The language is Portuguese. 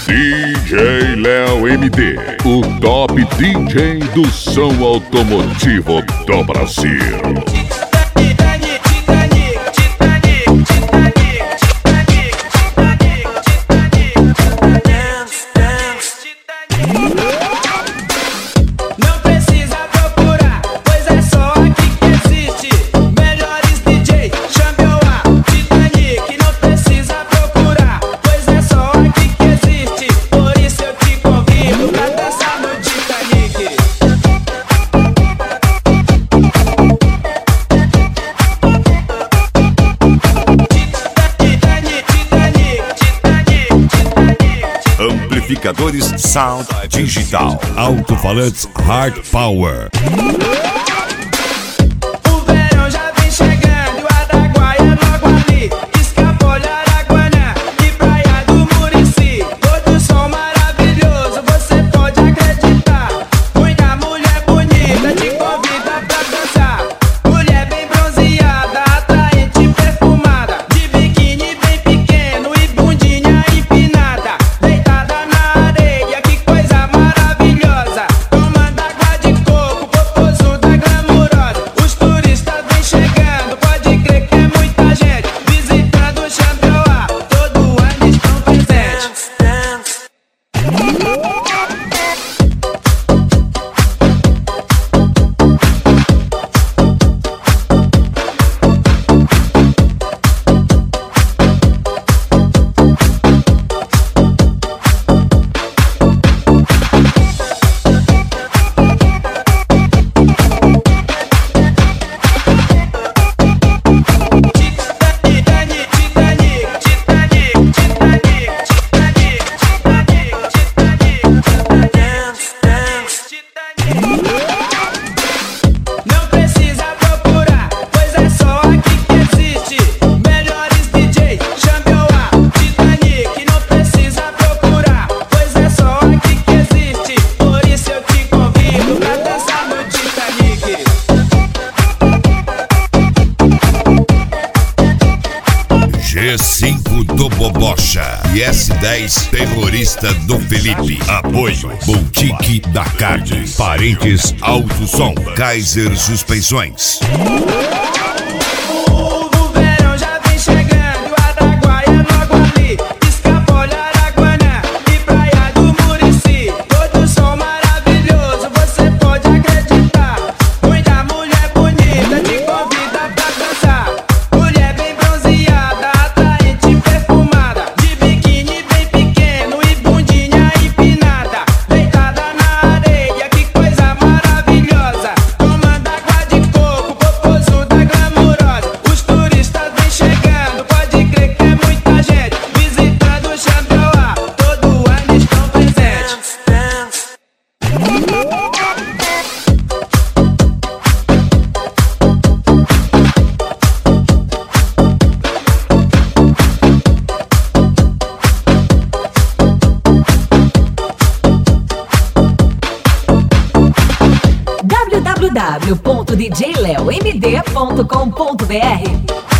DJ Léo MD, o top DJ do som automotivo do Brasil. Amplificadores Sound Digital, alto-falantes Hard Power. O verão já vem chegando, Araguaia logo ali, Escapole, Araguanã e Praia do Murici. Todo som maravilhoso, você pode acreditar. Muita mulher bonita te convida pra dançar. Mulher bem bronzeada, atraente, perfumada, de biquíni bem pequeno e bundinha empinada. Deitada na areia, que coisa maravilhosa. Tomando água de coco, popozuda glamurosa. Os turistas vêm chegando, pode crer que é muita gente visitando o Xambioá. Todo ano estão presentes. Não precisa procurar, pois é só aqui que existe. Melhores DJ, Xambioá, Titanic. Não precisa procurar, pois é só aqui que existe. Por isso eu te convido pra dançar no Titanic. G5 do Bobocha e S10 Terrorista do Felipe. Apoio Boutique da Carne, Parentes Alto Som, Kaiser Suspensões. O verão já vem chegando, Araguaia logo ali, Escapole, Araguanã e Praia do Murici. Todo som maravilhoso, você pode acreditar. Muita mulher bonita te convida pra dançar. Mulher bem bronzeada, atraente, perfumada, de biquíni bem pequeno e bundinha empinada. Deitada na areia, que coisa maravilhosa. Tomando água de coco, popozuda glamurosa. Os turistas vêm chegando, pode crer que é muita gente visitando o Xambioá. Todo ano estão presentes. www.djleomd.com.br